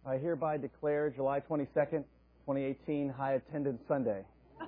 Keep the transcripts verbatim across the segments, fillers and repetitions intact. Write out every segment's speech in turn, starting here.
I hereby declare July twenty-second, twenty eighteen, High Attendance Sunday.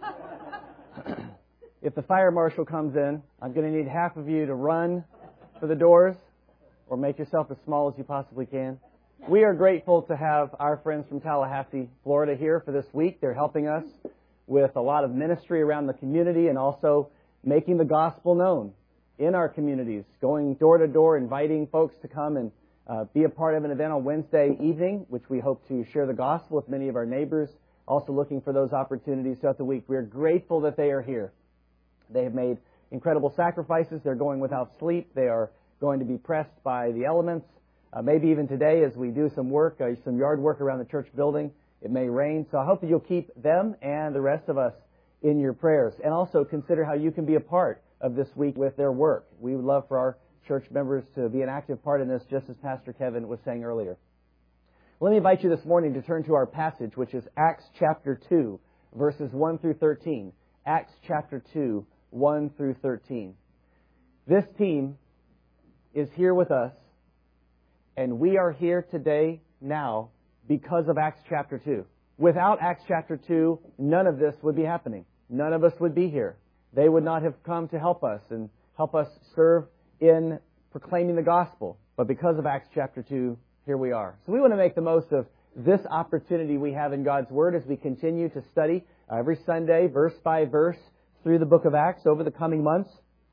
If the fire marshal comes in, I'm going to need half of you to run for the doors or make yourself as small as you possibly can. We are grateful to have our friends from Tallahassee, Florida here for this week. They're helping us with a lot of ministry around the community and also making the gospel known in our communities, going door to door, inviting folks to come and uh, be a part of an event on Wednesday evening, which we hope to share the gospel with many of our neighbors, also looking for those opportunities throughout the week. We're grateful that they are here. They have made incredible sacrifices. They're going without sleep. They are going to be pressed by the elements. Uh, maybe even today as we do some work, uh, some yard work around the church building, it may rain. So I hope that you'll keep them and the rest of us in your prayers. And also consider how you can be a part of this week with their work. We would love for our church members to be an active part in this, just as Pastor Kevin was saying earlier. Let me invite you this morning to turn to our passage, which is Acts chapter two, verses one through thirteen. Acts chapter two, one through thirteen. This team is here with us, and we are here today now because of Acts chapter two. Without Acts chapter two, none of this would be happening. None of us would be here. They would not have come to help us and help us serve in proclaiming the gospel. But because of Acts chapter two, here we are. So we want to make the most of this opportunity we have in God's Word as we continue to study every Sunday, verse by verse, through the book of Acts over the coming months.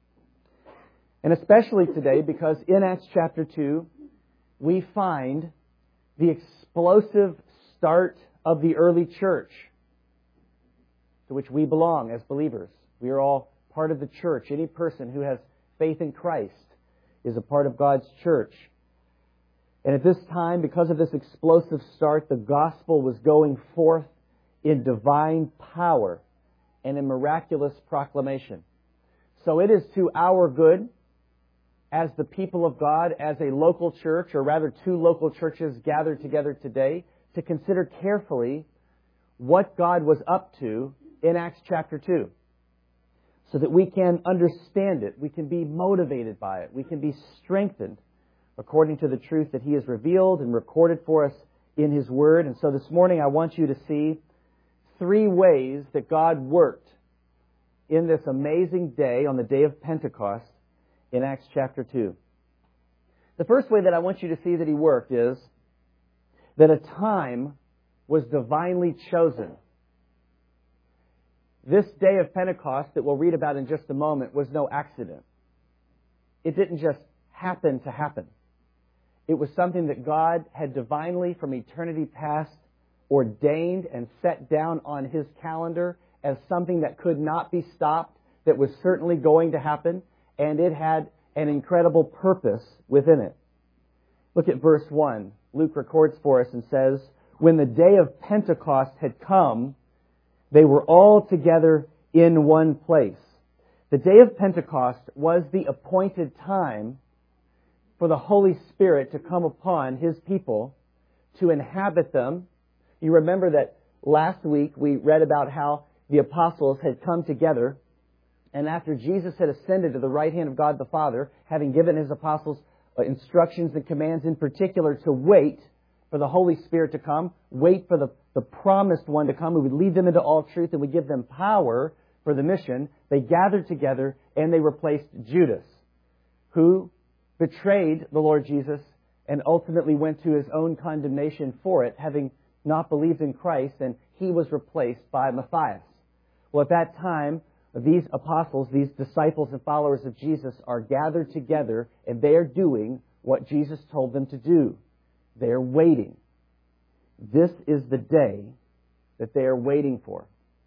And especially today, because in Acts chapter two, we find the explosive start of the early church to which we belong as believers. We are all part of the church. Any person who has faith in Christ is a part of God's church. And at this time, because of this explosive start, the gospel was going forth in divine power and in miraculous proclamation. So it is to our good, as the people of God, as a local church, or rather two local churches gathered together today, to consider carefully what God was up to in Acts chapter two. So that we can understand it, we can be motivated by it, we can be strengthened according to the truth that He has revealed and recorded for us in His Word. And so this morning I want you to see three ways that God worked in this amazing day, on the day of Pentecost, in Acts chapter two. The first way that I want you to see that He worked is that a time was divinely chosen. This day of Pentecost that we'll read about in just a moment was no accident. It didn't just happen to happen. It was something that God had divinely, from eternity past, ordained and set down on His calendar as something that could not be stopped, that was certainly going to happen, and it had an incredible purpose within it. Look at verse one. Luke records for us and says, "When the day of Pentecost had come, they were all together in one place." The day of Pentecost was the appointed time for the Holy Spirit to come upon His people, to inhabit them. You remember that last week we read about how the apostles had come together, and after Jesus had ascended to the right hand of God the Father, having given His apostles instructions and commands in particular to wait for the Holy Spirit to come, wait for the, the promised one to come who would lead them into all truth and would give them power for the mission, they gathered together and they replaced Judas, who betrayed the Lord Jesus and ultimately went to his own condemnation for it, having not believed in Christ, and he was replaced by Matthias. Well, at that time, these apostles, these disciples and followers of Jesus are gathered together and they are doing what Jesus told them to do. They are waiting. This is the day that they are waiting for.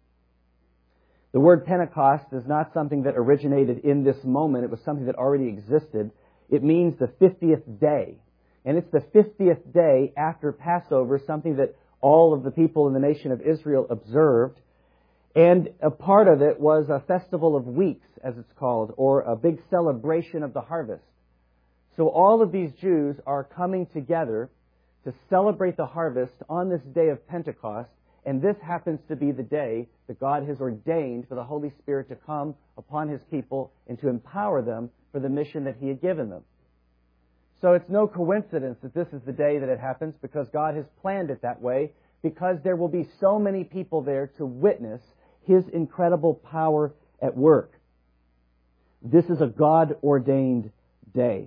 The word Pentecost is not something that originated in this moment. It was something that already existed. It means the fiftieth day. And it's the fiftieth day after Passover, something that all of the people in the nation of Israel observed. And a part of it was a festival of weeks, as it's called, or a big celebration of the harvest. So all of these Jews are coming together to celebrate the harvest on this day of Pentecost, and this happens to be the day that God has ordained for the Holy Spirit to come upon His people and to empower them for the mission that He had given them. So it's no coincidence that this is the day that it happens, because God has planned it that way, because there will be so many people there to witness His incredible power at work. This is a God-ordained day.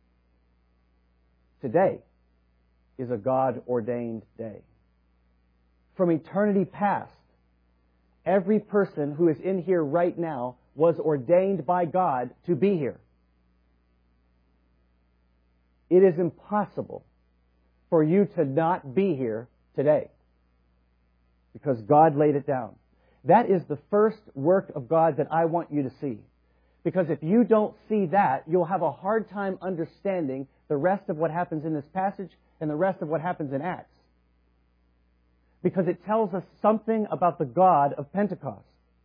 Today is a God-ordained day. From eternity past, every person who is in here right now was ordained by God to be here. It is impossible for you to not be here today, because God laid it down. That is the first work of God that I want you to see. Because if you don't see that, you'll have a hard time understanding the rest of what happens in this passage and the rest of what happens in Acts. Because it tells us something about the God of Pentecost.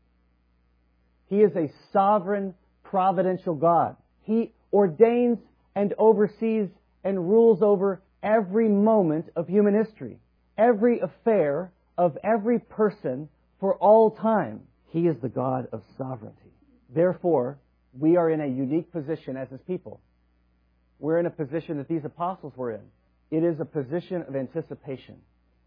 He is a sovereign, providential God. He ordains and oversees and rules over every moment of human history, every affair of every person for all time. He is the God of sovereignty. Therefore, we are in a unique position as His people. We're in a position that these apostles were in. It is a position of anticipation,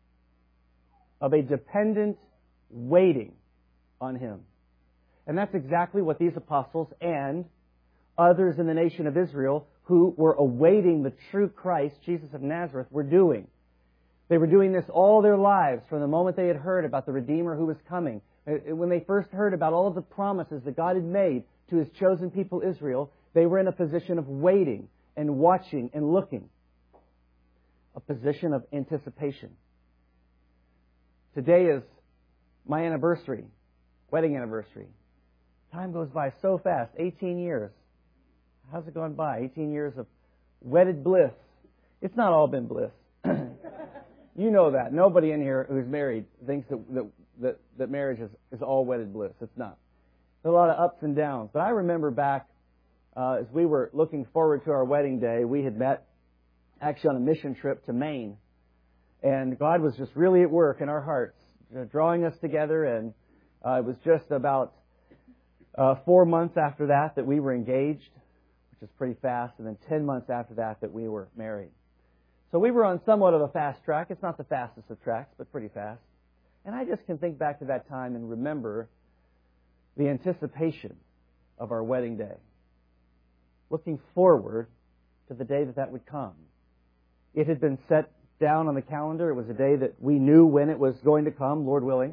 of a dependent waiting on Him. And that's exactly what these apostles and others in the nation of Israel who were awaiting the true Christ, Jesus of Nazareth, were doing. They were doing this all their lives from the moment they had heard about the Redeemer who was coming. When they first heard about all of the promises that God had made to His chosen people Israel, they were in a position of waiting and watching and looking. A position of anticipation. Today is my anniversary, wedding anniversary. Time goes by so fast, eighteen years. How's it gone by? eighteen years of wedded bliss. It's not all been bliss. You know that. Nobody in here who's married thinks that that, that, that marriage is, is all wedded bliss. It's not. There's a lot of ups and downs. But I remember back uh, as we were looking forward to our wedding day, we had met actually on a mission trip to Maine. And God was just really at work in our hearts, you know, drawing us together. And uh, it was just about uh, four months after that that we were engaged, which is pretty fast. And then ten months after that that we were married. So we were on somewhat of a fast track. It's not the fastest of tracks, but pretty fast. And I just can think back to that time and remember the anticipation of our wedding day. Looking forward to the day that that would come. It had been set down on the calendar. It was a day that we knew when it was going to come, Lord willing.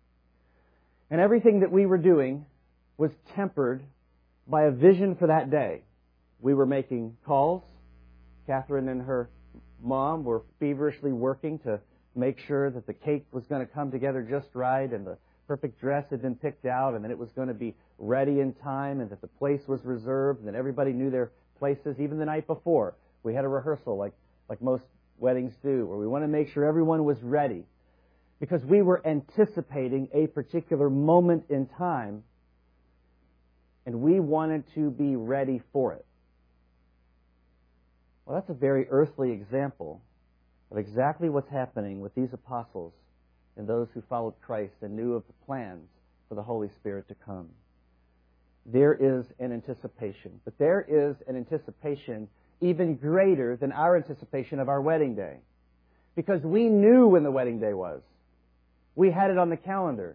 And everything that we were doing was tempered by a vision for that day. We were making calls. Catherine and her mom were feverishly working to make sure that the cake was going to come together just right and the perfect dress had been picked out and that it was going to be ready in time and that the place was reserved and that everybody knew their places even the night before. We had a rehearsal like, like most weddings do, where we want to make sure everyone was ready because we were anticipating a particular moment in time and we wanted to be ready for it. Well, that's a very earthly example of exactly what's happening with these apostles and those who followed Christ and knew of the plans for the Holy Spirit to come. There is an anticipation, but there is an anticipation even greater than our anticipation of our wedding day. Because we knew when the wedding day was. We had it on the calendar.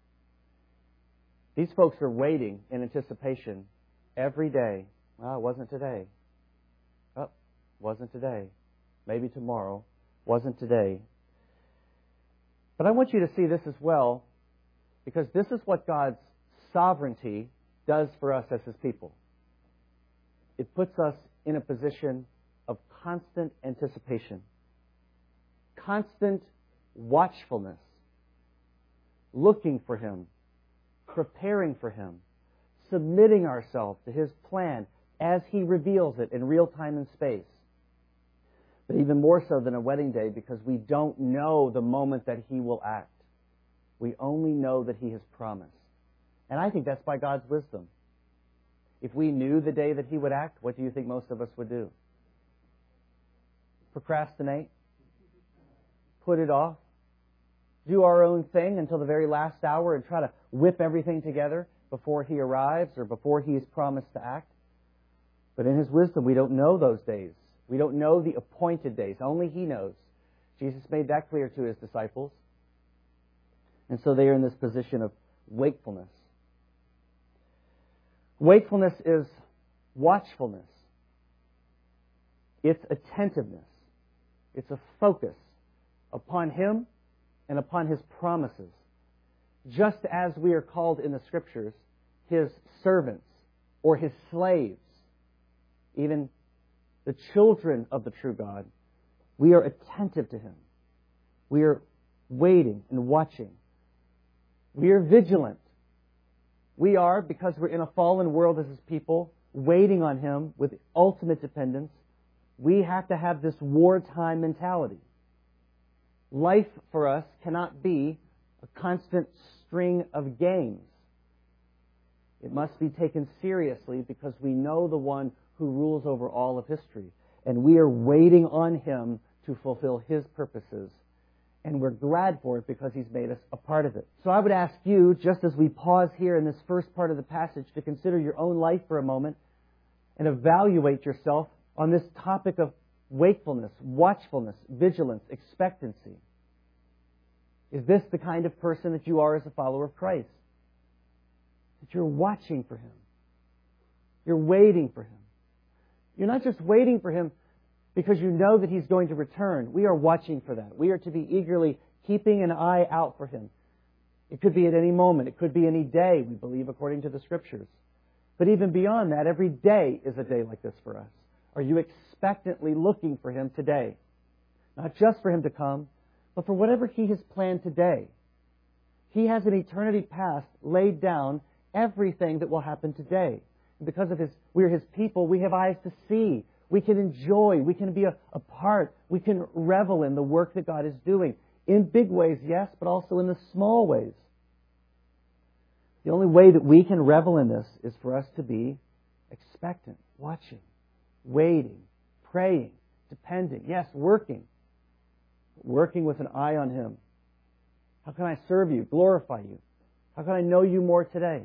These folks are waiting in anticipation every day. Well, it wasn't today. Oh, wasn't today. Maybe tomorrow. Wasn't today. But I want you to see this as well, because this is what God's sovereignty does for us as His people. It puts us in a position of constant anticipation, constant watchfulness, looking for Him, preparing for Him, submitting ourselves to His plan as He reveals it in real time and space. But even more so than a wedding day, because we don't know the moment that He will act. We only know that He has promised. And I think that's by God's wisdom. If we knew the day that He would act, what do you think most of us would do? Procrastinate? Put it off? Do our own thing until the very last hour and try to whip everything together before He arrives or before He is promised to act? But in His wisdom, we don't know those days We don't know the appointed days. Only He knows. Jesus made that clear to His disciples. And so they are in this position of wakefulness. Wakefulness is watchfulness. It's attentiveness. It's a focus upon Him and upon His promises. Just as we are called in the Scriptures His servants or His slaves, even the children of the true God, we are attentive to Him. We are waiting and watching. We are vigilant. We are, because we're in a fallen world as His people, waiting on Him with ultimate dependence. We have to have this wartime mentality. Life for us cannot be a constant string of games. It must be taken seriously because we know the one who rules over all of history. And we are waiting on Him to fulfill His purposes. And we're glad for it because He's made us a part of it. So I would ask you, just as we pause here in this first part of the passage, to consider your own life for a moment and evaluate yourself on this topic of wakefulness, watchfulness, vigilance, expectancy. Is this the kind of person that you are as a follower of Christ? That you're watching for Him. You're waiting for Him. You're not just waiting for Him because you know that He's going to return. We are watching for that. We are to be eagerly keeping an eye out for Him. It could be at any moment. It could be any day, we believe, according to the Scriptures. But even beyond that, every day is a day like this for us. Are you expectantly looking for Him today? Not just for Him to come, but for whatever He has planned today. He has an eternity past laid down everything that will happen today. And because of His, we're His people, we have eyes to see. We can enjoy. We can be a, a part. We can revel in the work that God is doing. In big ways, yes, but also in the small ways. The only way that we can revel in this is for us to be expectant, watching, waiting, praying, depending, yes, working. Working with an eye on Him. How can I serve You, glorify You? How can I know You more today?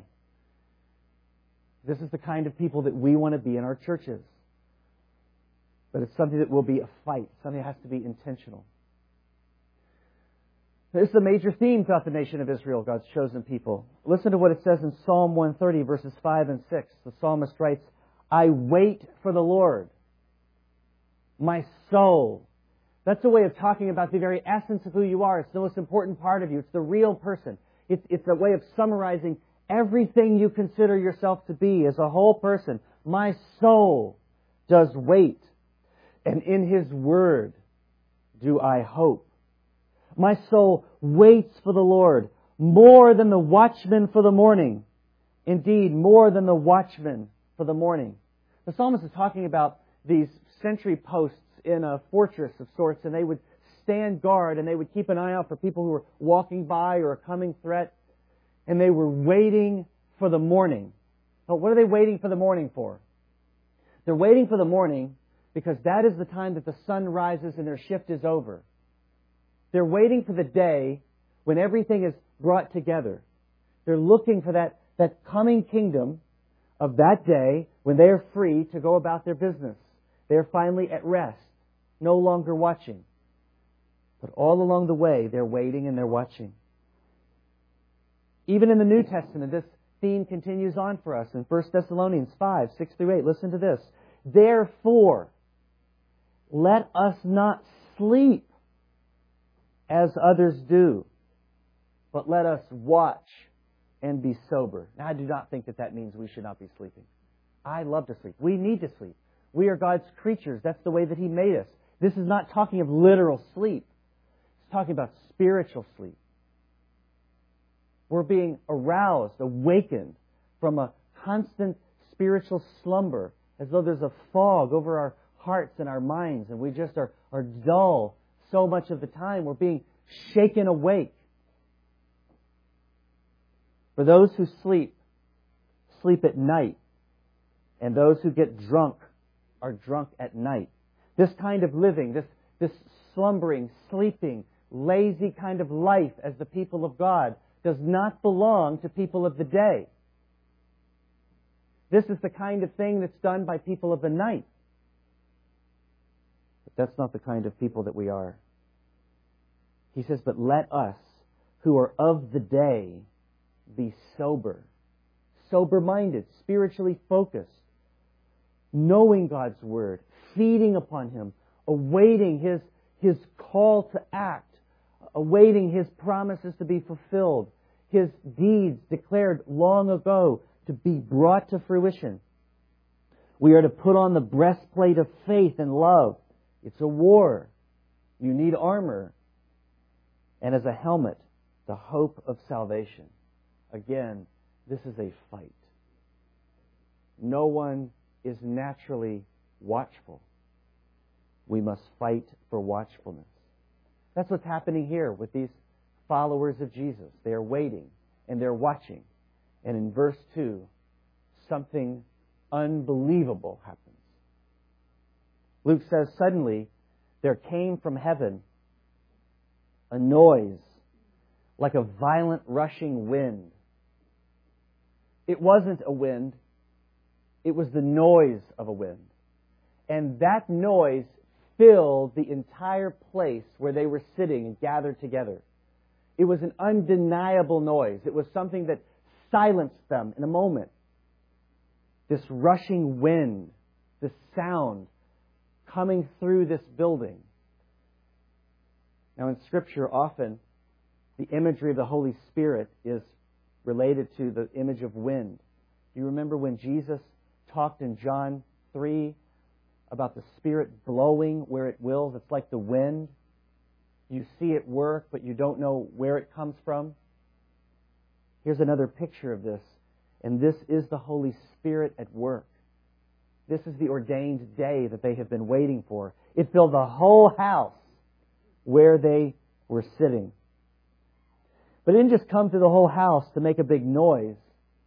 This is the kind of people that we want to be in our churches. But it's something that will be a fight. Something that has to be intentional. This is a major theme throughout the nation of Israel, God's chosen people. Listen to what it says in Psalm one thirty, verses five and six. The psalmist writes, I wait for the Lord, my soul. That's a way of talking about the very essence of who you are. It's the most important part of you. It's the real person. It's, it's a way of summarizing everything you consider yourself to be as a whole person. My soul does wait, and in His word do I hope. My soul waits for the Lord more than the watchman for the morning. Indeed, more than the watchman for the morning. The psalmist is talking about these sentry posts in a fortress of sorts, and they would stand guard and they would keep an eye out for people who were walking by or a coming threat, and they were waiting for the morning. But what are they waiting for the morning for? They're waiting for the morning because that is the time that the sun rises and their shift is over. They're waiting for the day when everything is brought together. They're looking for that, that coming kingdom of that day when they are free to go about their business. They're finally at rest, no longer watching. But all along the way, they're waiting and they're watching. Even in the New Testament, this theme continues on for us in First Thessalonians five, six through eight. Listen to this. Therefore, let us not sleep as others do, but let us watch and be sober. Now, I do not think that that means we should not be sleeping. I love to sleep. We need to sleep. We are God's creatures. That's the way that He made us. This is not talking of literal sleep. It's talking about spiritual sleep. We're being aroused, awakened from a constant spiritual slumber, as though there's a fog over our hearts and our minds, and we just are, are dull so much of the time. We're being shaken awake. For those who sleep, sleep at night, and those who get drunk are drunk at night. This kind of living, this, this slumbering, sleeping, lazy kind of life as the people of God does not belong to people of the day. This is the kind of thing that's done by people of the night. That's not the kind of people that we are. He says, but let us, who are of the day, be sober, sober-minded, spiritually focused, knowing God's Word, feeding upon Him, awaiting His, His call to act, awaiting His promises to be fulfilled, His deeds declared long ago to be brought to fruition. We are to put on the breastplate of faith and love. It's a war. You need armor. And as a helmet, the hope of salvation. Again, this is a fight. No one is naturally watchful. We must fight for watchfulness. That's what's happening here with these followers of Jesus. They are waiting and they're watching. And in verse two, something unbelievable happens. Luke says, suddenly there came from heaven a noise like a violent rushing wind. It wasn't a wind. It was the noise of a wind. And that noise filled the entire place where they were sitting and gathered together. It was an undeniable noise. It was something that silenced them in a moment. This rushing wind, this sound coming through this building. Now in Scripture, often the imagery of the Holy Spirit is related to the image of wind. Do you remember when Jesus talked in John three about the Spirit blowing where it wills? It's like the wind. You see it work, but you don't know where it comes from. Here's another picture of this. And this is the Holy Spirit at work. This is the ordained day that they have been waiting for. It filled the whole house where they were sitting. But it didn't just come to the whole house to make a big noise,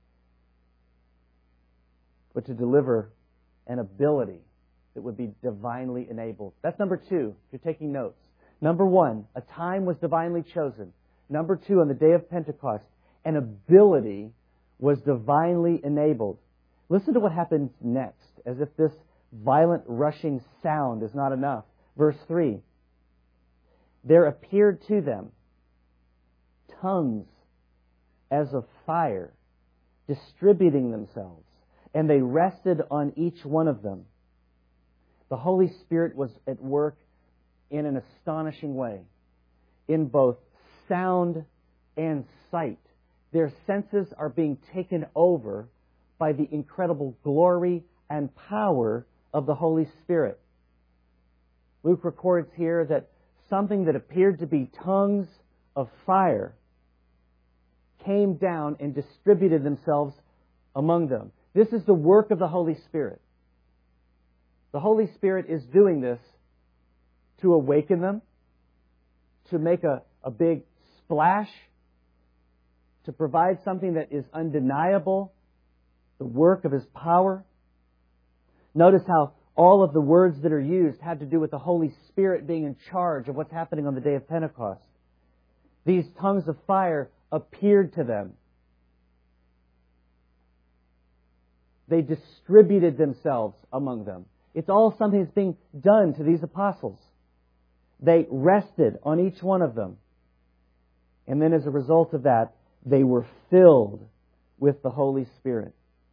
but to deliver an ability that would be divinely enabled. That's number two, if you're taking notes. Number one, a time was divinely chosen. Number two, on the day of Pentecost, an ability was divinely enabled. Listen to what happens next, as if this violent rushing sound is not enough. Verse three, there appeared to them tongues as of fire, distributing themselves, and they rested on each one of them. The Holy Spirit was at work in an astonishing way, in both sound and sight. Their senses are being taken over by the incredible glory and power of the Holy Spirit. Luke records here that something that appeared to be tongues of fire came down and distributed themselves among them. This is the work of the Holy Spirit. The Holy Spirit is doing this to awaken them, to make a, a big splash, to provide something that is undeniable, the work of His power. Notice how all of the words that are used had to do with the Holy Spirit being in charge of what's happening on the day of Pentecost. These tongues of fire appeared to them. They distributed themselves among them. It's all something that's being done to these apostles. They rested on each one of them. And then as a result of that, they were filled with the Holy Spirit.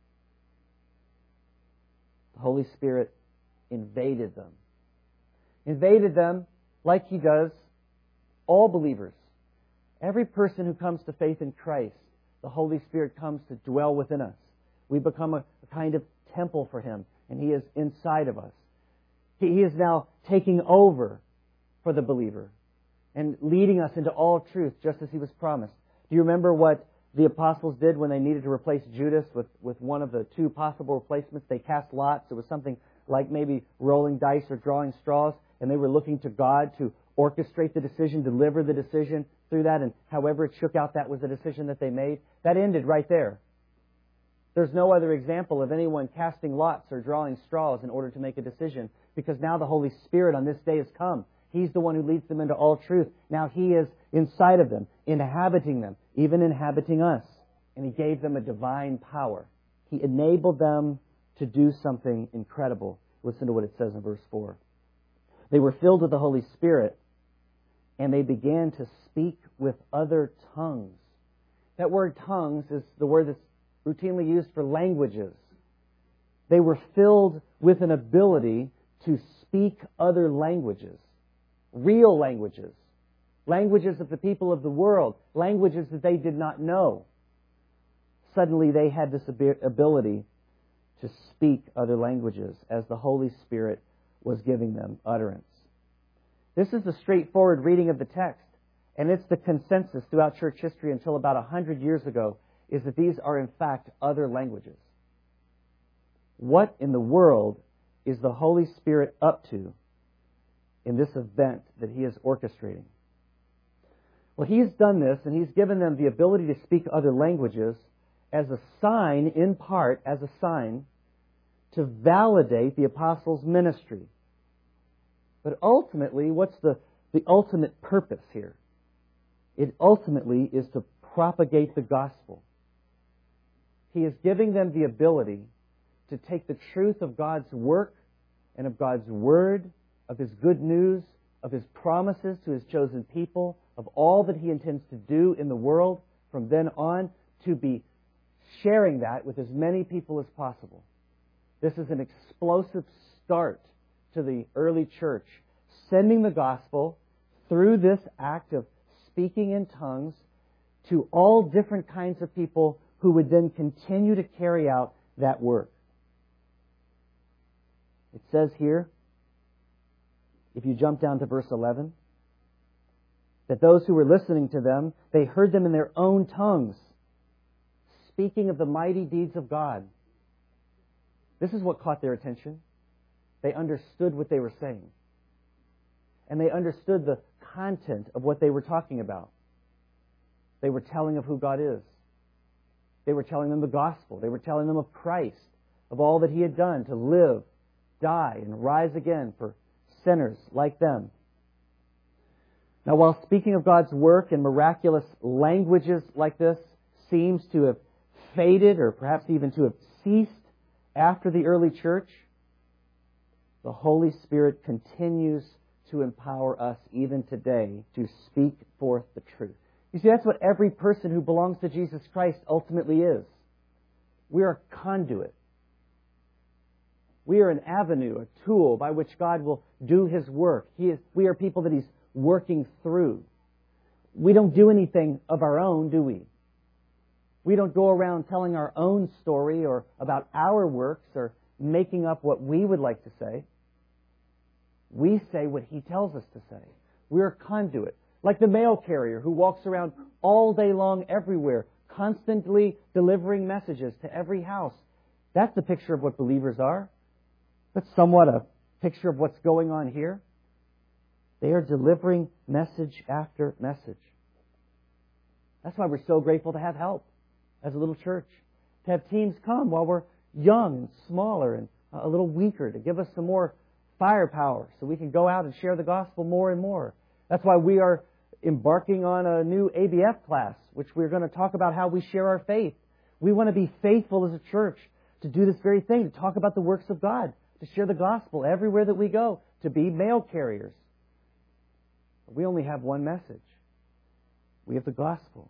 The Holy Spirit invaded them. Invaded them like He does all believers. Every person who comes to faith in Christ, the Holy Spirit comes to dwell within us. We become a, a kind of temple for Him, and He is inside of us. He, he is now taking over for the believer and leading us into all truth, just as He was promised. Do you remember what the apostles did when they needed to replace Judas with, with one of the two possible replacements? They cast lots. It was something like maybe rolling dice or drawing straws, and they were looking to God to orchestrate the decision, deliver the decision through that, and however it shook out, that was the decision that they made. That ended right there. There's no other example of anyone casting lots or drawing straws in order to make a decision, because now the Holy Spirit on this day has come. He's the one who leads them into all truth. Now He is inside of them, inhabiting them, even inhabiting us. And He gave them a divine power. He enabled them to do something incredible. Listen to what it says in verse four. They were filled with the Holy Spirit, and they began to speak with other tongues. That word tongues is the word that's routinely used for languages. They were filled with an ability to speak other languages, real languages, languages of the people of the world, languages that they did not know. Suddenly they had this ability to speak other languages as the Holy Spirit was giving them utterance. This is the straightforward reading of the text, and it's the consensus throughout church history until about a hundred years ago, is that these are in fact other languages. What in the world is the Holy Spirit up to in this event that He is orchestrating? Well, He's done this, and He's given them the ability to speak other languages as a sign, in part, as a sign, to validate the apostles' ministry. But ultimately, what's the, the ultimate purpose here? It ultimately is to propagate the gospel. He is giving them the ability to take the truth of God's work and of God's word, of His good news, of His promises to His chosen people, of all that He intends to do in the world from then on, to be sharing that with as many people as possible. This is an explosive start to the early church, sending the gospel through this act of speaking in tongues to all different kinds of people who would then continue to carry out that work. It says here, if you jump down to verse eleven, that those who were listening to them, they heard them in their own tongues, speaking of the mighty deeds of God. This is what caught their attention. They understood what they were saying. And they understood the content of what they were talking about. They were telling of who God is. They were telling them the gospel. They were telling them of Christ, of all that He had done to live, die, and rise again for sinners like them. Now, while speaking of God's work in miraculous languages like this seems to have faded or perhaps even to have ceased after the early church, the Holy Spirit continues to empower us even today to speak forth the truth. You see, that's what every person who belongs to Jesus Christ ultimately is. We are a conduit. We are an avenue, a tool by which God will do His work. He is, we are people that He's working through. We don't do anything of our own, do we? We don't go around telling our own story or about our works or making up what we would like to say. We say what He tells us to say. We're a conduit. Like the mail carrier who walks around all day long everywhere, constantly delivering messages to every house. That's the picture of what believers are. That's somewhat a picture of what's going on here. They are delivering message after message. That's why we're so grateful to have help as a little church. To have teams come while we're young and smaller and a little weaker, to give us some more firepower so we can go out and share the gospel more and more. That's why we are embarking on a new A B F class, which we're going to talk about how we share our faith. We want to be faithful as a church to do this very thing, to talk about the works of God, to share the gospel everywhere that we go, to be mail carriers. We only have one message. We have the gospel.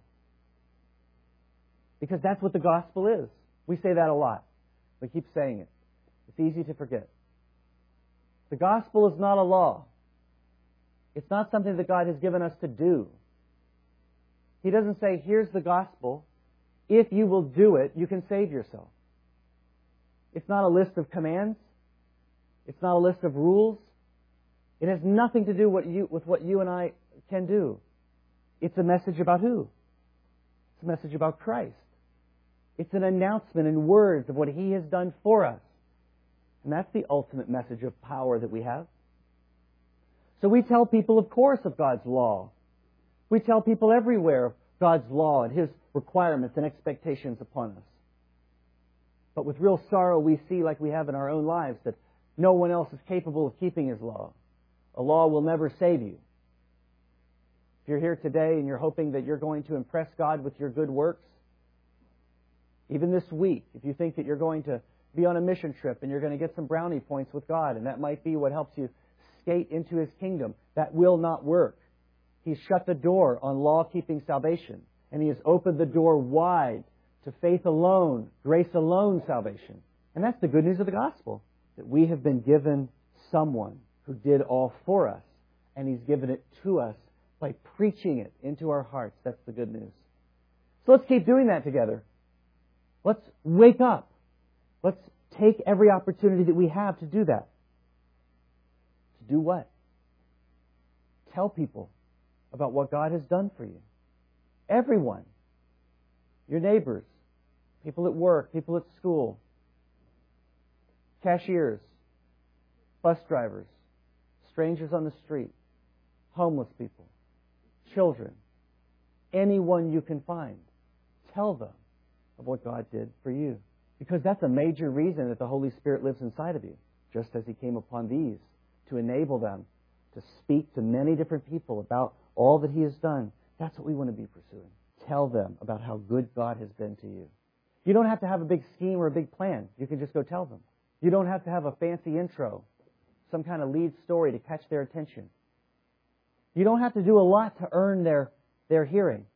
Because that's what the gospel is. We say that a lot. We keep saying it. It's easy to forget. The gospel is not a law. It's not something that God has given us to do. He doesn't say, here's the gospel. If you will do it, you can save yourself. It's not a list of commands. It's not a list of rules. It has nothing to do what you, with what you and I can do. It's a message about who? It's a message about Christ. It's an announcement in words of what He has done for us. And that's the ultimate message of power that we have. So we tell people, of course, of God's law. We tell people everywhere of God's law and His requirements and expectations upon us. But with real sorrow, we see, like we have in our own lives, that no one else is capable of keeping His law. A law will never save you. If you're here today and you're hoping that you're going to impress God with your good works, even this week, if you think that you're going to be on a mission trip and you're going to get some brownie points with God, and that might be what helps you gate into His kingdom. That will not work. He's shut the door on law-keeping salvation, and He has opened the door wide to faith alone, grace alone salvation. And that's the good news of the gospel, that we have been given someone who did all for us, and He's given it to us by preaching it into our hearts. That's the good news. So let's keep doing that together. Let's wake up. Let's take every opportunity that we have to do that. To do what? Tell people about what God has done for you. Everyone. Your neighbors. People at work. People at school. Cashiers. Bus drivers. Strangers on the street. Homeless people. Children. Anyone you can find. Tell them of what God did for you. Because that's a major reason that the Holy Spirit lives inside of you. Just as He came upon these to enable them to speak to many different people about all that He has done. That's what we want to be pursuing. Tell them about how good God has been to you. You don't have to have a big scheme or a big plan. You can just go tell them. You don't have to have a fancy intro, some kind of lead story to catch their attention. You don't have to do a lot to earn their, their hearing.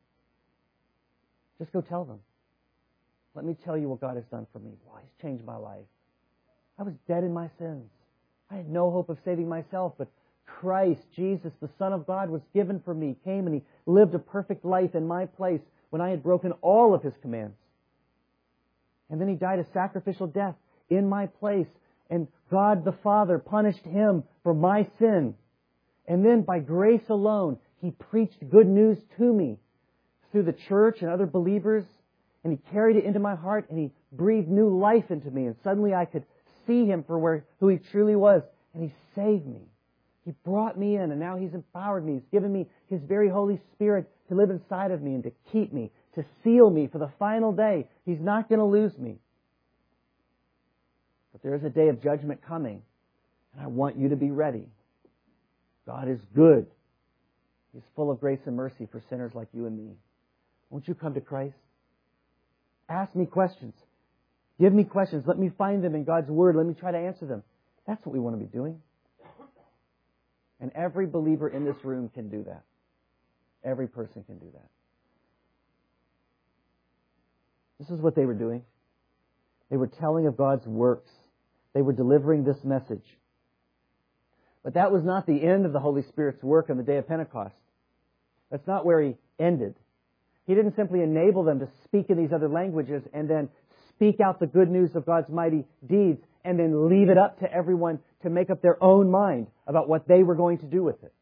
Just go tell them. Let me tell you what God has done for me. Wow, He's changed my life. I was dead in my sins. I had no hope of saving myself, but Christ, Jesus, the Son of God, was given for me, came and He lived a perfect life in my place when I had broken all of His commands. And then He died a sacrificial death in my place, and God the Father punished Him for my sin. And then by grace alone, He preached good news to me through the church and other believers, and He carried it into my heart, and He breathed new life into me, and suddenly I could see Him for where who He truly was, and He saved me. He brought me in, and now He's empowered me. He's given me His very Holy Spirit to live inside of me and to keep me, to seal me for the final day. He's not going to lose me. But there is a day of judgment coming, and I want you to be ready. God is good. He's full of grace and mercy for sinners like you and me. Won't you come to Christ? Ask me questions. Give me questions. Let me find them in God's Word. Let me try to answer them. That's what we want to be doing. And every believer in this room can do that. Every person can do that. This is what they were doing. They were telling of God's works. They were delivering this message. But that was not the end of the Holy Spirit's work on the day of Pentecost. That's not where He ended. He didn't simply enable them to speak in these other languages and then speak out the good news of God's mighty deeds and then leave it up to everyone to make up their own mind about what they were going to do with it.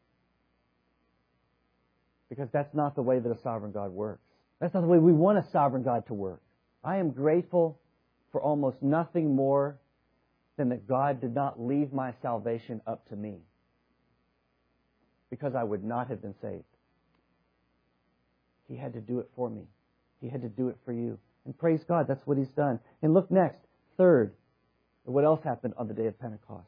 Because that's not the way that a sovereign God works. That's not the way we want a sovereign God to work. I am grateful for almost nothing more than that God did not leave my salvation up to me, because I would not have been saved. He had to do it for me. He had to do it for you. And praise God, that's what He's done. And look next, third, what else happened on the day of Pentecost?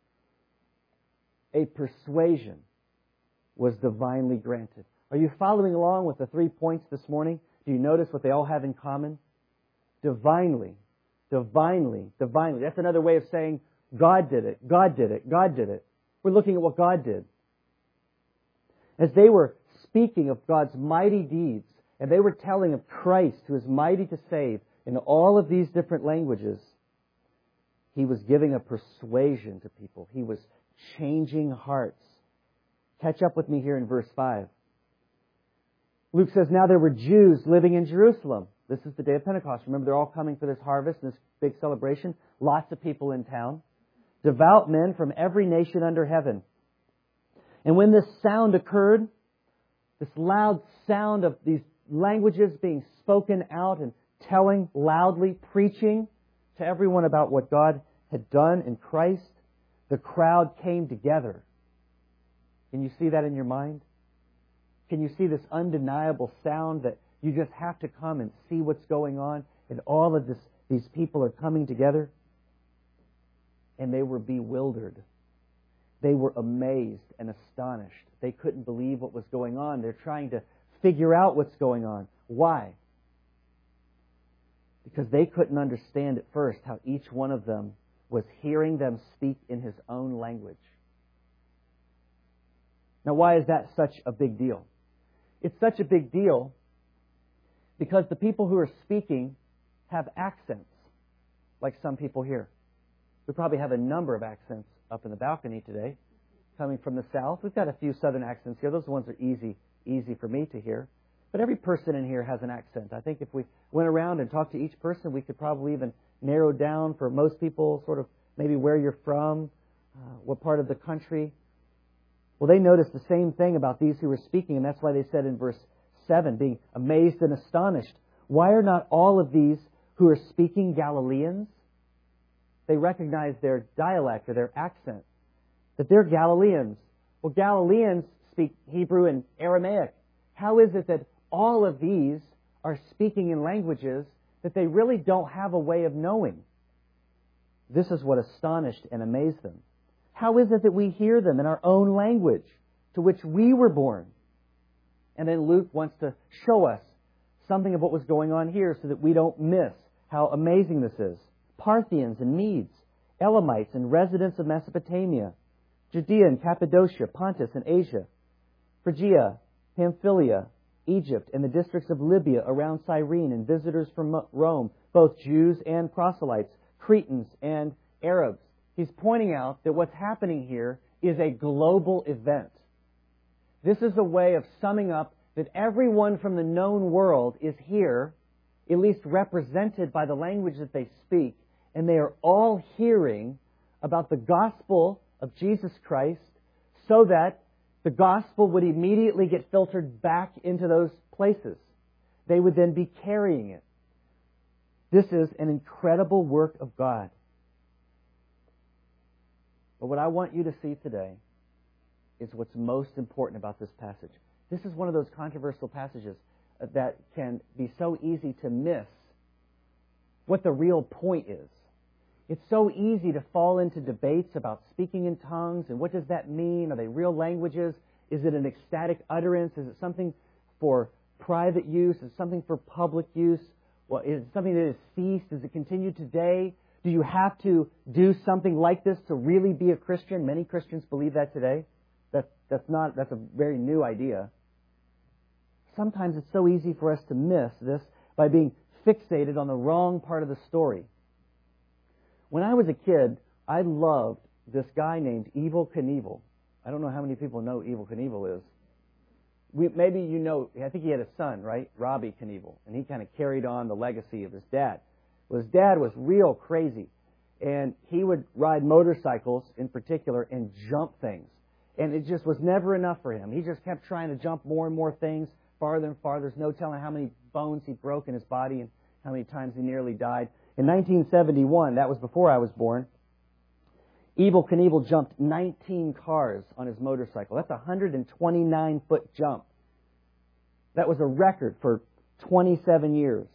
A persuasion was divinely granted. Are you following along with the three points this morning? Do you notice what they all have in common? Divinely. Divinely. Divinely. That's another way of saying God did it. God did it. God did it. We're looking at what God did. As they were speaking of God's mighty deeds, and they were telling of Christ who is mighty to save in all of these different languages, He was giving a persuasion to people. He was changing hearts. Catch up with me here in verse five. Luke says, now there were Jews living in Jerusalem. This is the day of Pentecost. Remember, they're all coming for this harvest, this big celebration. Lots of people in town. Devout men from every nation under heaven. And when this sound occurred, this loud sound of these languages being spoken out and telling loudly, preaching to everyone about what God had done in Christ, the crowd came together. Can you see that in your mind? Can you see this undeniable sound that you just have to come and see what's going on, and all of this, these people are coming together? And they were bewildered. They were amazed and astonished. They couldn't believe what was going on. They're trying to figure out what's going on. Why? Because they couldn't understand at first how each one of them was hearing them speak in his own language. Now, why is that such a big deal? It's such a big deal because the people who are speaking have accents, like some people here. We probably have a number of accents up in the balcony today, coming from the South. We've got a few Southern accents here. Those ones are easy, easy for me to hear. But every person in here has an accent. I think if we went around and talked to each person, we could probably even narrow down for most people sort of maybe where you're from, uh, what part of the country. Well, they noticed the same thing about these who were speaking, and that's why they said in verse seven, being amazed and astonished, why are not all of these who are speaking Galileans? They recognize their dialect or their accent, that they're Galileans. Well, Galileans speak Hebrew and Aramaic. How is it that all of these are speaking in languages that they really don't have a way of knowing? This is what astonished and amazed them. How is it that we hear them in our own language to which we were born? And then Luke wants to show us something of what was going on here so that we don't miss how amazing this is. Parthians and Medes, Elamites and residents of Mesopotamia, Judea and Cappadocia, Pontus and Asia, Phrygia, Pamphylia, Egypt, and the districts of Libya around Cyrene, and visitors from Rome, both Jews and proselytes, Cretans and Arabs. He's pointing out that what's happening here is a global event. This is a way of summing up that everyone from the known world is here, at least represented by the language that they speak, and they are all hearing about the gospel of Jesus Christ so that the gospel would immediately get filtered back into those places. They would then be carrying it. This is an incredible work of God. But what I want you to see today is what's most important about this passage. This is one of those controversial passages that can be so easy to miss what the real point is. It's so easy to fall into debates about speaking in tongues and what does that mean? Are they real languages? Is it an ecstatic utterance? Is it something for private use? Is it something for public use? Well, is it something that has ceased? Does it continue today? Do you have to do something like this to really be a Christian? Many Christians believe that today. That's, that's not, that's a very new idea. Sometimes it's so easy for us to miss this by being fixated on the wrong part of the story. When I was a kid, I loved this guy named Evel Knievel. I don't know how many people know Evel Knievel is. We, maybe you know, I think he had a son, right? Robbie Knievel. And he kind of carried on the legacy of his dad. Well, his dad was real crazy. And he would ride motorcycles in particular and jump things. And it just was never enough for him. He just kept trying to jump more and more things, farther and farther. There's no telling how many bones he broke in his body and how many times he nearly died. In nineteen seventy-one, that was before I was born, Evel Knievel jumped nineteen cars on his motorcycle. That's a one hundred twenty-nine foot jump. That was a record for twenty-seven years.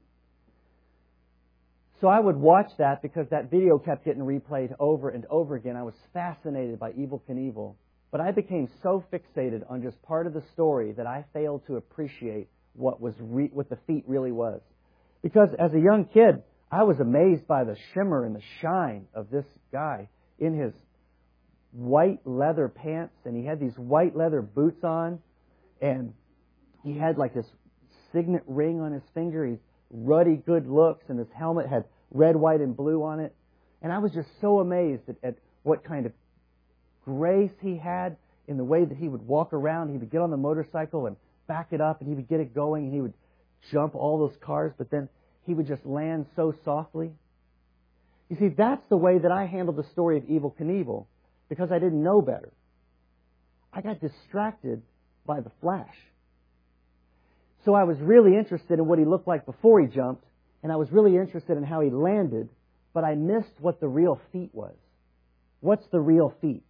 So I would watch that because that video kept getting replayed over and over again. I was fascinated by Evel Knievel. But I became so fixated on just part of the story that I failed to appreciate what was re- what the feat really was. Because as a young kid, I was amazed by the shimmer and the shine of this guy in his white leather pants, and he had these white leather boots on, and he had like this signet ring on his finger. He's ruddy good looks, and his helmet had red, white, and blue on it. And I was just so amazed at, at what kind of grace he had in the way that he would walk around. He would get on the motorcycle and back it up, and he would get it going, and he would jump all those cars, but then he would just land so softly. You see, that's the way that I handled the story of Evel Knievel, because I didn't know better. I got distracted by the flash. So I was really interested in what he looked like before he jumped, and I was really interested in how he landed, but I missed what the real feat was. What's the real feat?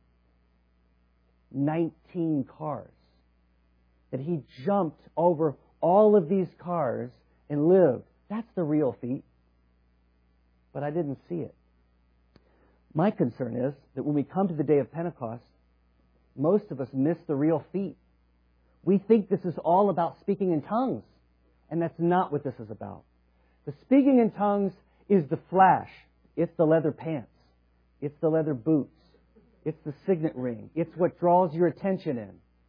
nineteen cars. That he jumped over all of these cars and lived. That's the real feat. But I didn't see it. My concern is that when we come to the day of Pentecost, most of us miss the real feat. We think this is all about speaking in tongues, and that's not what this is about. The speaking in tongues is the flash. It's the leather pants. It's the leather boots. It's the signet ring. It's what draws your attention in.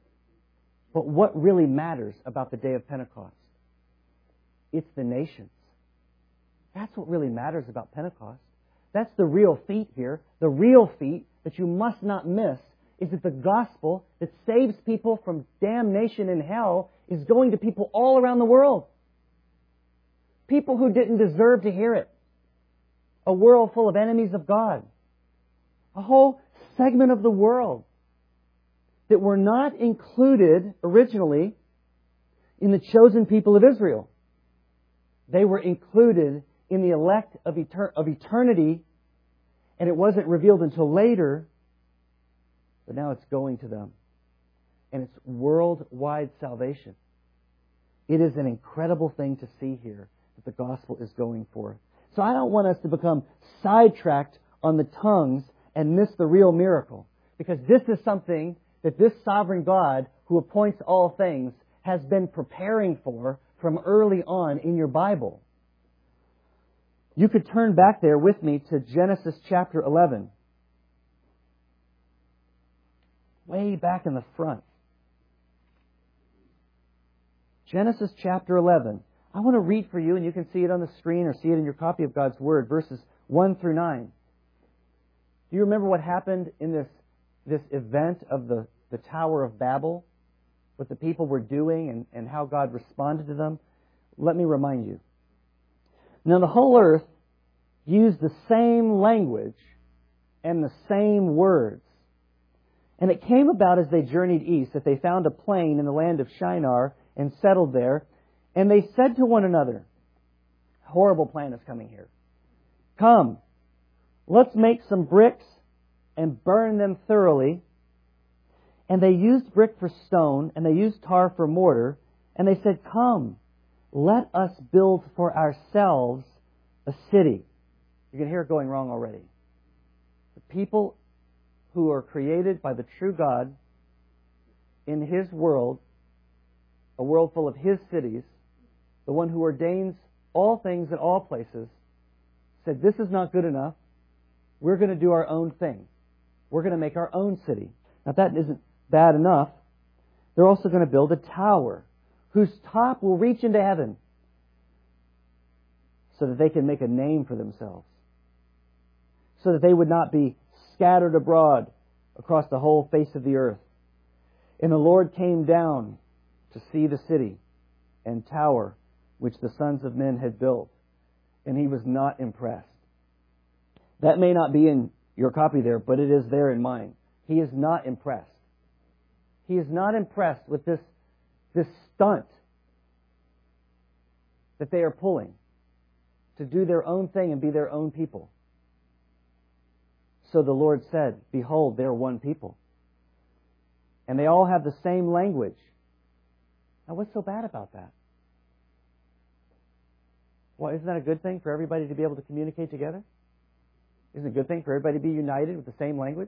But what really matters about the day of Pentecost? It's the nations. That's what really matters about Pentecost. That's the real feat here. The real feat that you must not miss is that the gospel that saves people from damnation in hell is going to people all around the world. People who didn't deserve to hear it. A world full of enemies of God. A whole segment of the world that were not included originally in the chosen people of Israel. They were included in the elect of, etern- of eternity, and it wasn't revealed until later, but now it's going to them. And it's worldwide salvation. It is an incredible thing to see here that the gospel is going forth. So I don't want us to become sidetracked on the tongues and miss the real miracle. Because this is something that this sovereign God who appoints all things has been preparing for from early on in your Bible. You could turn back there with me to Genesis chapter eleven. Way back in the front. Genesis chapter eleven. I want to read for you, and you can see it on the screen or see it in your copy of God's Word, verses one through nine. Do you remember what happened in this, this event of the, the Tower of Babel? What the people were doing and, and how God responded to them? Let me remind you. Now the whole earth used the same language and the same words. And it came about as they journeyed east that they found a plain in the land of Shinar and settled there. And they said to one another, horrible plan is coming here. Come, let's make some bricks and burn them thoroughly. And they used brick for stone, and they used tar for mortar. And they said, come, let us build for ourselves a city. You can hear it going wrong already. The people who are created by the true God in His world, a world full of His cities, the one who ordains all things in all places, said, this is not good enough. We're going to do our own thing. We're going to make our own city. Now, if that isn't bad enough, they're also going to build a tower whose top will reach into heaven so that they can make a name for themselves, so that they would not be scattered abroad across the whole face of the earth. And the Lord came down to see the city and tower which the sons of men had built, and He was not impressed. That may not be in your copy there, but it is there in mine. He is not impressed. He is not impressed with this, this stunt that they are pulling to do their own thing and be their own people. So the Lord said, behold, they are one people. And they all have the same language. Now, what's so bad about that? Well, isn't that a good thing for everybody to be able to communicate together? Isn't it a good thing for everybody to be united with the same language?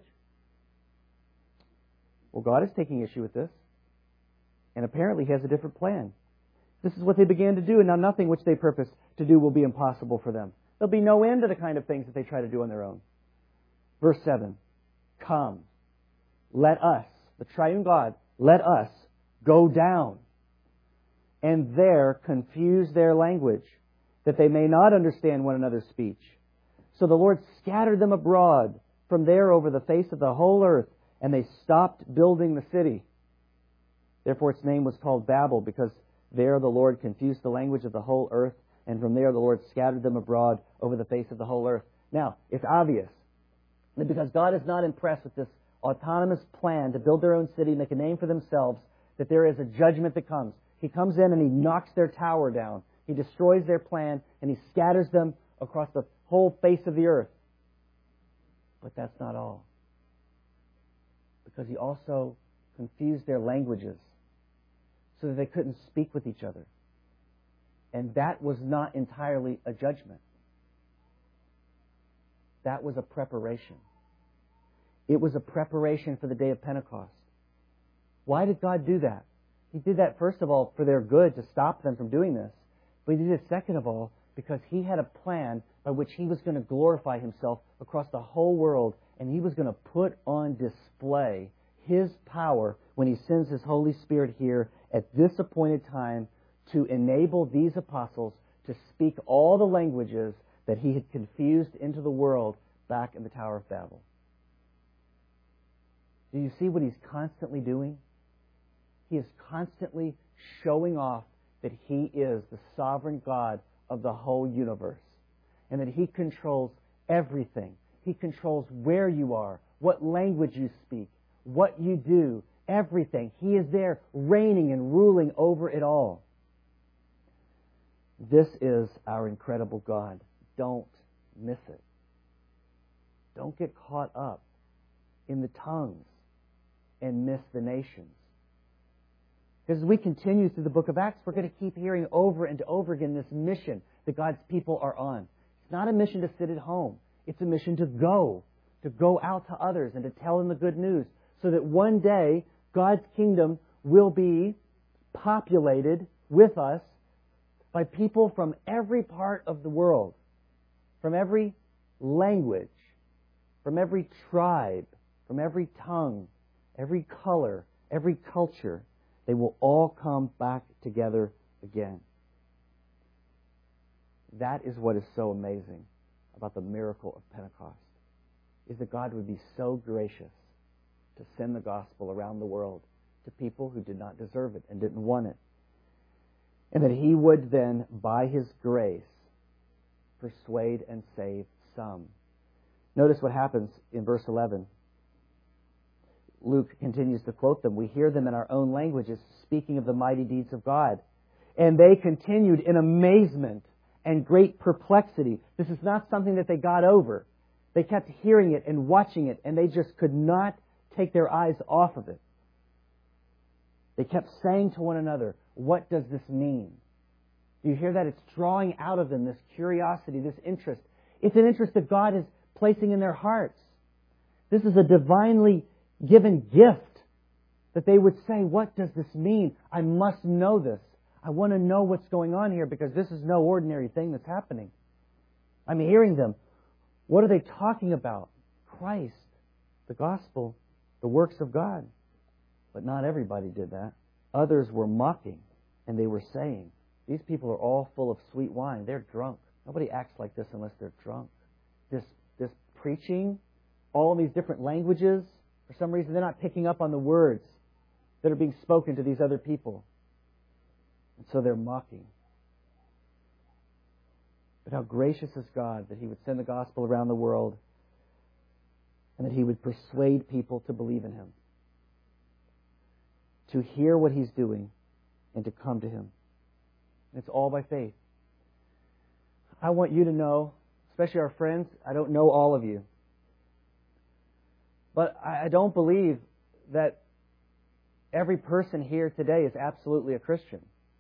Well, God is taking issue with this. And apparently He has a different plan. This is what they began to do, and now nothing which they purpose to do will be impossible for them. There'll be no end to the kind of things that they try to do on their own. Verse seven. Come, let us, the triune God, let us go down and there confuse their language, that they may not understand one another's speech. So the Lord scattered them abroad from there over the face of the whole earth, and they stopped building the city. Therefore its name was called Babel, because there the Lord confused the language of the whole earth, and from there the Lord scattered them abroad over the face of the whole earth. Now, it's obvious that because God is not impressed with this autonomous plan to build their own city, make a name for themselves, that there is a judgment that comes. He comes in and He knocks their tower down. He destroys their plan, and He scatters them across the whole face of the earth. But that's not all. Because He also confused their languages so that they couldn't speak with each other. And that was not entirely a judgment. That was a preparation. It was a preparation for the day of Pentecost. Why did God do that? He did that, first of all, for their good, to stop them from doing this. But He did it, second of all, because He had a plan by which He was going to glorify Himself across the whole world, and He was going to put on display His power when He sends His Holy Spirit here at this appointed time to enable these apostles to speak all the languages that He had confused into the world back in the Tower of Babel. Do you see what He's constantly doing? He is constantly showing off that He is the sovereign God of the whole universe and that He controls everything. He controls where you are, what language you speak, what you do, everything. He is there reigning and ruling over it all. This is our incredible God. Don't miss it. Don't get caught up in the tongues and miss the nations. Because as we continue through the book of Acts, we're going to keep hearing over and over again this mission that God's people are on. It's not a mission to sit at home. It's a mission to go, to go out to others and to tell them the good news, so that one day God's kingdom will be populated with us by people from every part of the world, from every language, from every tribe, from every tongue, every color, every culture. They will all come back together again. That is what is so amazing about the miracle of Pentecost, is that God would be so gracious to send the gospel around the world to people who did not deserve it and didn't want it. And that He would then, by His grace, persuade and save some. Notice what happens in verse eleven. Luke continues to quote them. We hear them in our own languages speaking of the mighty deeds of God. And they continued in amazement and great perplexity. This is not something that they got over. They kept hearing it and watching it, and they just could not take their eyes off of it. They kept saying to one another, what does this mean? Do you hear that? It's drawing out of them this curiosity, this interest. It's an interest that God is placing in their hearts. This is a divinely given gift that they would say, what does this mean? I must know this. I want to know what's going on here, because this is no ordinary thing that's happening. I'm hearing them. What are they talking about? Christ, the gospel, the works of God. But not everybody did that. Others were mocking, and they were saying, these people are all full of sweet wine. They're drunk. Nobody acts like this unless they're drunk. This, this preaching, all these different languages, for some reason they're not picking up on the words that are being spoken to these other people. And so they're mocking. But how gracious is God that He would send the gospel around the world and that He would persuade people to believe in Him, to hear what He's doing, and to come to Him. And it's all by faith. I want you to know, especially our friends, I don't know all of you, but I don't believe that every person here today is absolutely a Christian.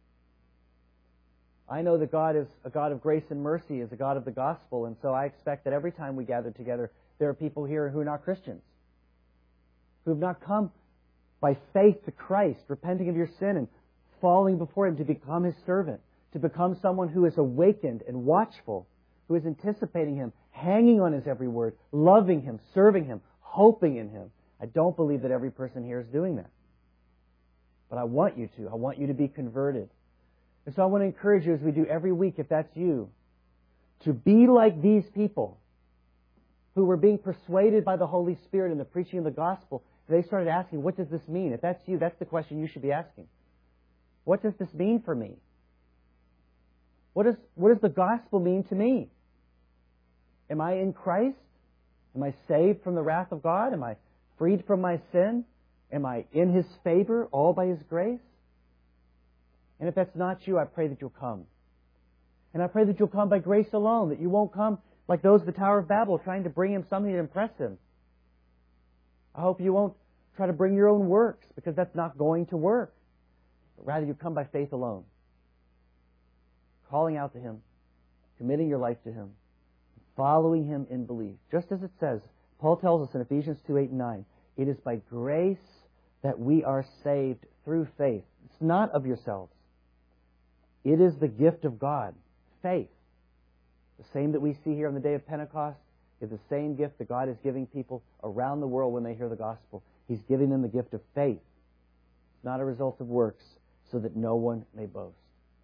I know that God is a God of grace and mercy, is a God of the gospel, and so I expect that every time we gather together, there are people here who are not Christians, who have not come by faith to Christ, repenting of your sin and falling before Him to become His servant, to become someone who is awakened and watchful, who is anticipating Him, hanging on His every word, loving Him, serving Him, hoping in Him. I don't believe that every person here is doing that. But I want you to. I want you to be converted. And so I want to encourage you, as we do every week, if that's you, to be like these people who were being persuaded by the Holy Spirit in the preaching of the gospel. They started asking, what does this mean? If that's you, that's the question you should be asking. What does this mean for me? What does, what does the gospel mean to me? Am I in Christ? Am I saved from the wrath of God? Am I freed from my sin? Am I in His favor, all by His grace? And if that's not you, I pray that you'll come. And I pray that you'll come by grace alone, that you won't come like those of the Tower of Babel trying to bring Him something to impress Him. I hope you won't try to bring your own works, because that's not going to work. But rather you come by faith alone, calling out to Him, committing your life to Him, following Him in belief. Just as it says, Paul tells us in Ephesians two, eight and nine, it is by grace that we are saved through faith. It's not of yourselves. It is the gift of God, faith. The same that we see here on the day of Pentecost is the same gift that God is giving people around the world when they hear the gospel. He's giving them the gift of faith. It's not a result of works, so that no one may boast.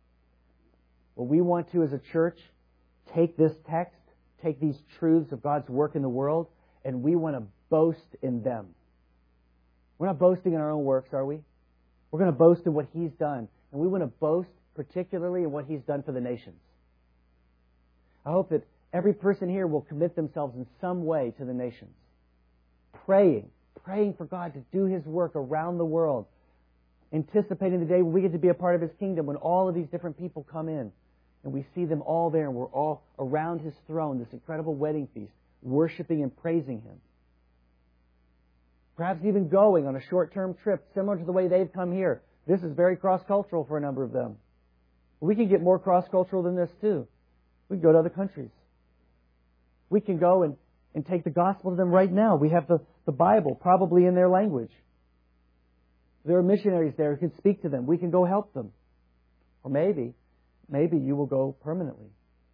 What we want to as a church, take this text, take these truths of God's work in the world, and we want to boast in them. We're not boasting in our own works, are we? We're going to boast in what He's done. And we want to boast particularly in what He's done for the nations. I hope that every person here will commit themselves in some way to the nations. Praying, praying for God to do His work around the world. Anticipating the day when we get to be a part of His kingdom, when all of these different people come in. And we see them all there, and we're all around His throne, this incredible wedding feast, worshiping and praising Him. Perhaps even going on a short-term trip, similar to the way they've come here. This is very cross-cultural for a number of them. We can get more cross-cultural than this, too. We can go to other countries. We can go and, and take the gospel to them right now. We have the, the Bible, probably in their language. There are missionaries there who can speak to them. We can go help them. Or maybe, maybe you will go permanently.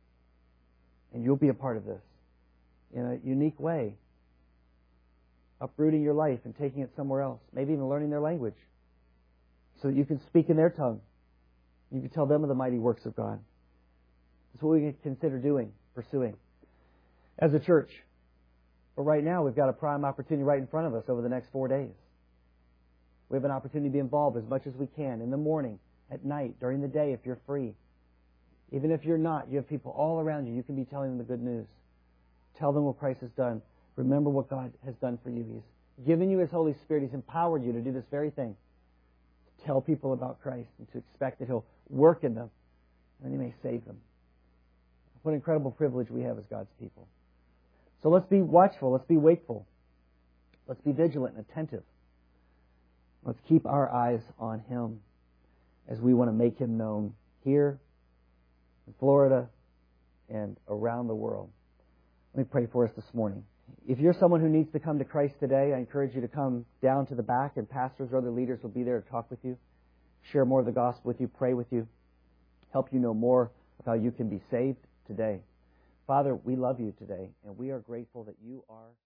And you'll be a part of this in a unique way. Uprooting your life and taking it somewhere else. Maybe even learning their language. So that you can speak in their tongue. You can tell them of the mighty works of God. That's what we can consider doing, pursuing, as a church. But right now, we've got a prime opportunity right in front of us over the next four days. We have an opportunity to be involved as much as we can in the morning, at night, during the day if you're free. Even if you're not, you have people all around you. You can be telling them the good news. Tell them what Christ has done. Remember what God has done for you. He's given you His Holy Spirit. He's empowered you to do this very thing. To tell people about Christ and to expect that He'll work in them and He may save them. What an incredible privilege we have as God's people. So let's be watchful. Let's be wakeful. Let's be vigilant and attentive. Let's keep our eyes on Him as we want to make Him known here in Florida and around the world. Let me pray for us this morning. If you're someone who needs to come to Christ today, I encourage you to come down to the back, and pastors or other leaders will be there to talk with you, share more of the gospel with you, pray with you, help you know more of how you can be saved today. Father, we love you today, and we are grateful that you are